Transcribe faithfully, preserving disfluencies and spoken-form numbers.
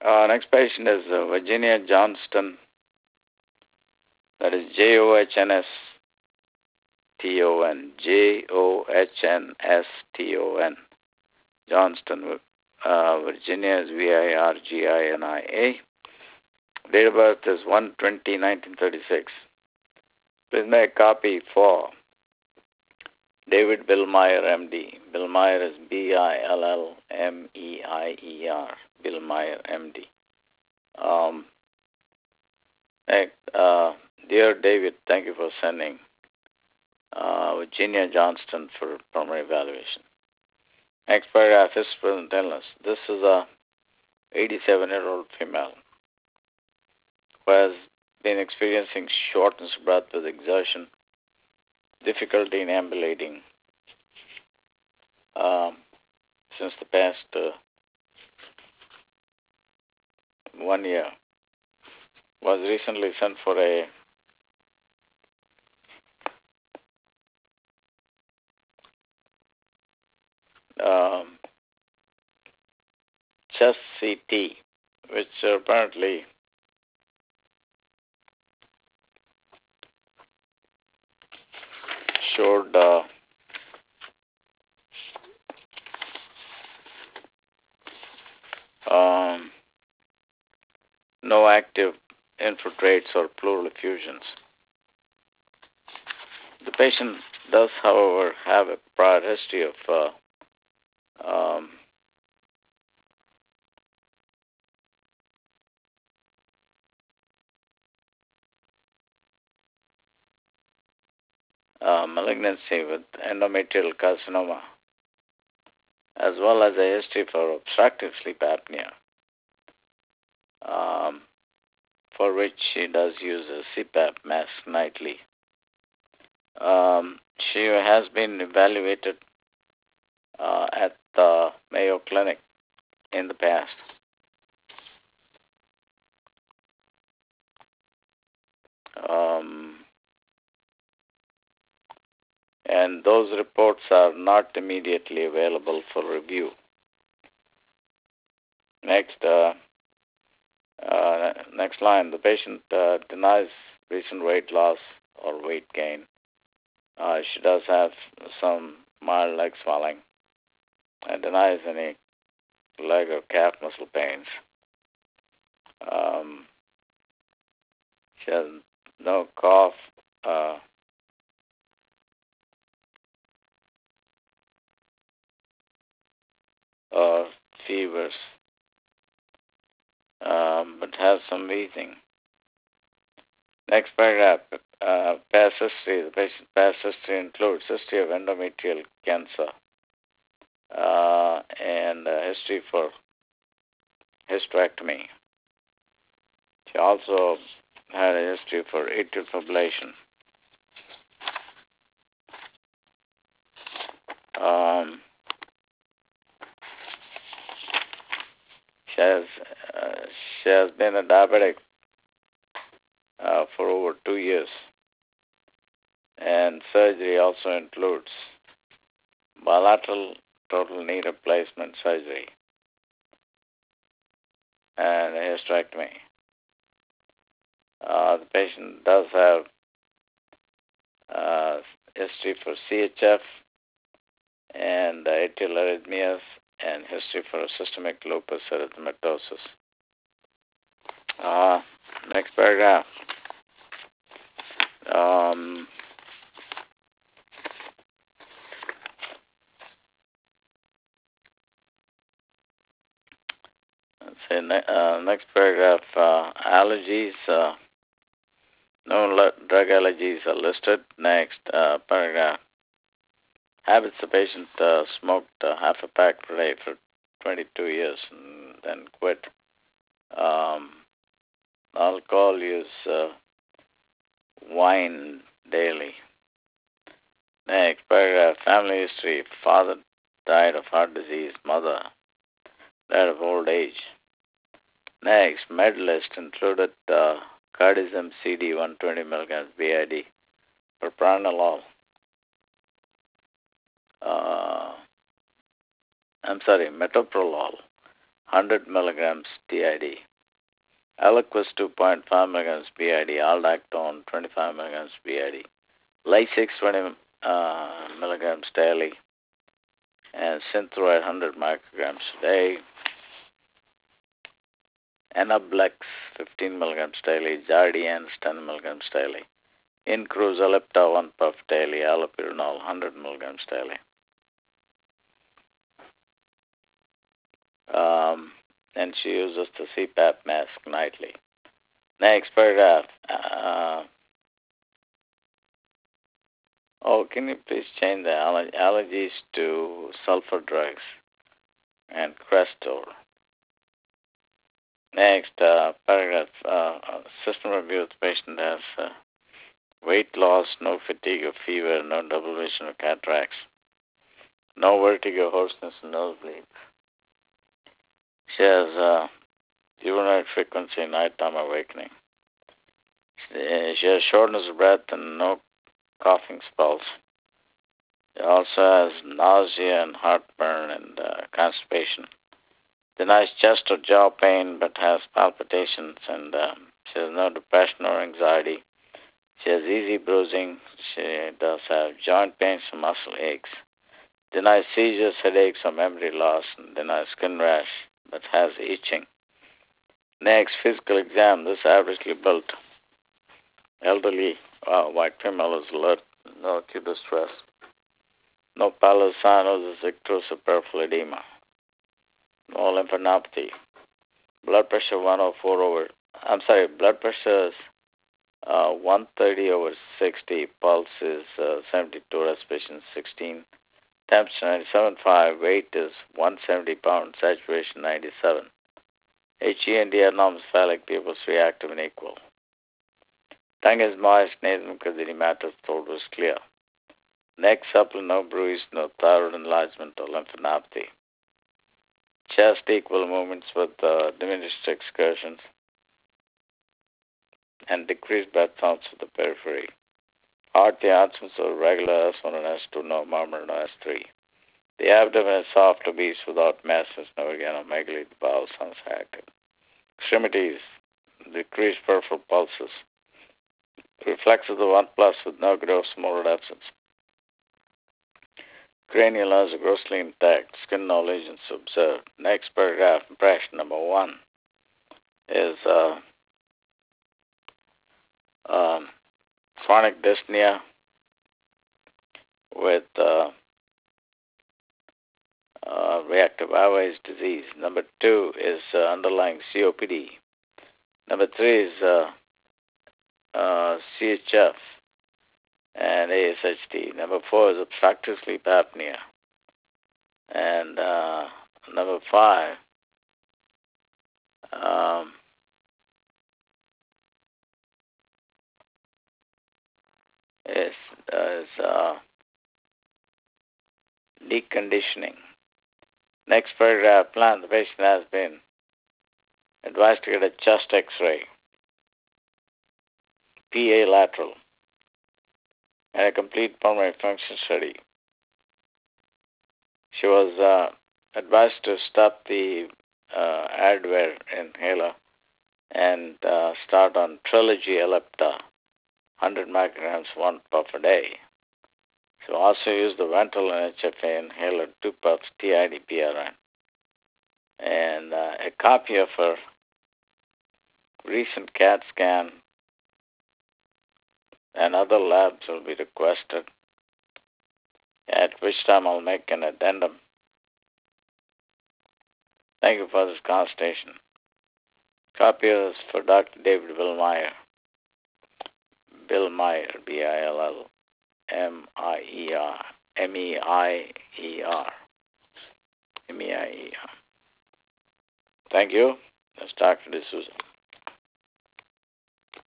Uh, next patient is uh, Virginia Johnston. That is J O H N S T O N. J O H N S T O N. Johnston, uh, Virginia is V I R G I N I A. Date of birth is one twenty nineteen thirty-six. Please make a copy for David Billmeyer, M D. Billmeyer is B I L L M E I E R. Billmeyer, M D. Um, uh, dear David, thank you for sending uh, Virginia Johnston for primary evaluation. Next paragraph is present illness. This is a eighty-seven-year-old female who has been experiencing shortness of breath with exertion, difficulty in ambulating um, since the past uh, one year. Was recently sent for a um, chest C T, which apparently showed uh, um, no active infiltrates or pleural effusions. The patient does, however, have a prior history of uh, um, uh, malignancy with endometrial carcinoma, as well as a history for obstructive sleep apnea, um, for which she does use a C PAP mask nightly. Um, she has been evaluated uh, at the Mayo Clinic in the past. Um, and those reports are not immediately available for review. Next, uh, uh, next line, the patient uh, denies recent weight loss or weight gain. Uh, she does have some mild leg swelling and denies any leg or calf muscle pains. Um, she has no cough, uh, or fevers, um, but has some wheezing. Next paragraph, uh, past history. The patient's past history includes history of endometrial cancer uh, and uh, history for hysterectomy. She also had a history for atrial fibrillation. Um, she has uh, she has been a diabetic uh, for over two years, and surgery also includes bilateral total knee replacement surgery and a hysterectomy. Uh, the patient does have uh, history for C H F and atrial arrhythmias and history for systemic lupus erythematosus. Uh, next paragraph. Um, let's say ne- uh, next paragraph. Uh, allergies. Uh, no le- drug allergies are listed. Next uh, paragraph. Habits: the patient uh, smoked uh, half a pack per day for twenty-two years and then quit. Um, alcohol use, uh, wine daily. Next paragraph. Family history: father died of heart disease, mother died of old age. Next, med list included uh, cardizem C D one hundred twenty milligrams B I D, propranolol. Uh, I'm sorry, metoprolol, hundred milligrams T I D. Eliquis two point five milligrams B I D. Aldactone twenty-five milligrams B I D. Lasix twenty uh, milligrams daily. And Synthroid one hundred micrograms a day. Anablex fifteen milligrams daily. Jardiance ten milligrams daily. Incruz Ellipta one puff daily. Allopurinol one hundred milligrams daily. Um, and she uses the C PAP mask nightly. Next paragraph. Uh, oh, can you please change the aller- allergies to sulfur drugs and Crestor? Next uh, paragraph. Uh, system review. The patient has uh, weight loss, no fatigue or fever, no double vision or cataracts, no vertigo, hoarseness, and nosebleed. She has uh, urinary frequency, nighttime awakening. She has shortness of breath and no coughing spells. She also has nausea and heartburn and uh, constipation. Denies chest or jaw pain but has palpitations, and uh, she has no depression or anxiety. She has easy bruising. She does have joint pains and muscle aches. Denies seizures, headaches, or memory loss, and denies skin rash but has itching. Next, physical exam. This averagely built elderly uh, white female is alert, no acute distress, no pallor, cyanosis, icterus, peripheral edema, no lymphadenopathy. Blood pressure one oh four over, I'm sorry, blood pressure is uh, one thirty over sixty, pulse is uh, seventy-two, respiration sixteen, temperature ninety-seven point five, weight is one hundred seventy pounds, saturation ninety-seven. H E and D are norms, phallic pupils reactive and equal. Tongue is moist, nasal because the matter throat was clear. Neck supple, no bruise, no thyroid enlargement or lymphadenopathy. Chest equal movements with uh, diminished excursions and decreased breath sounds with the periphery. Heart, the answers are regular S one and S two, no murmur, no S three. The abdomen is soft, obese, without masses, no organomegaly, the bowel sounds active. Extremities, decreased peripheral pulses. Reflex of the one plus with no gross motor absence. Cranial nerves are grossly intact. Skin no lesions observed. Next paragraph, impression number one, is uh, um, chronic dyspnea with uh, uh, reactive airways disease. Number two is uh, underlying C O P D. Number three is uh, uh, C H F and A S H T. Number four is obstructive sleep apnea. And uh, number five um, is, uh, is uh, deconditioning. Next paragraph, plan. The patient has been advised to get a chest X-ray, P A lateral, and a complete pulmonary function study. She was uh, advised to stop the uh, Advair inhaler and uh, start on Trilogy Ellipta, one hundred micrograms, one puff a day. So also use the Ventolin H F A inhaler, two puffs, T I D P R N. And uh, a copy of her recent CAT scan and other labs will be requested, at which time I'll make an addendum. Thank you for this consultation. Copy of this for Doctor David Billmeyer. Bill Meyer, B I L L M I E R, M E I E R, M E I E R. Thank you. That's Doctor D'Souza.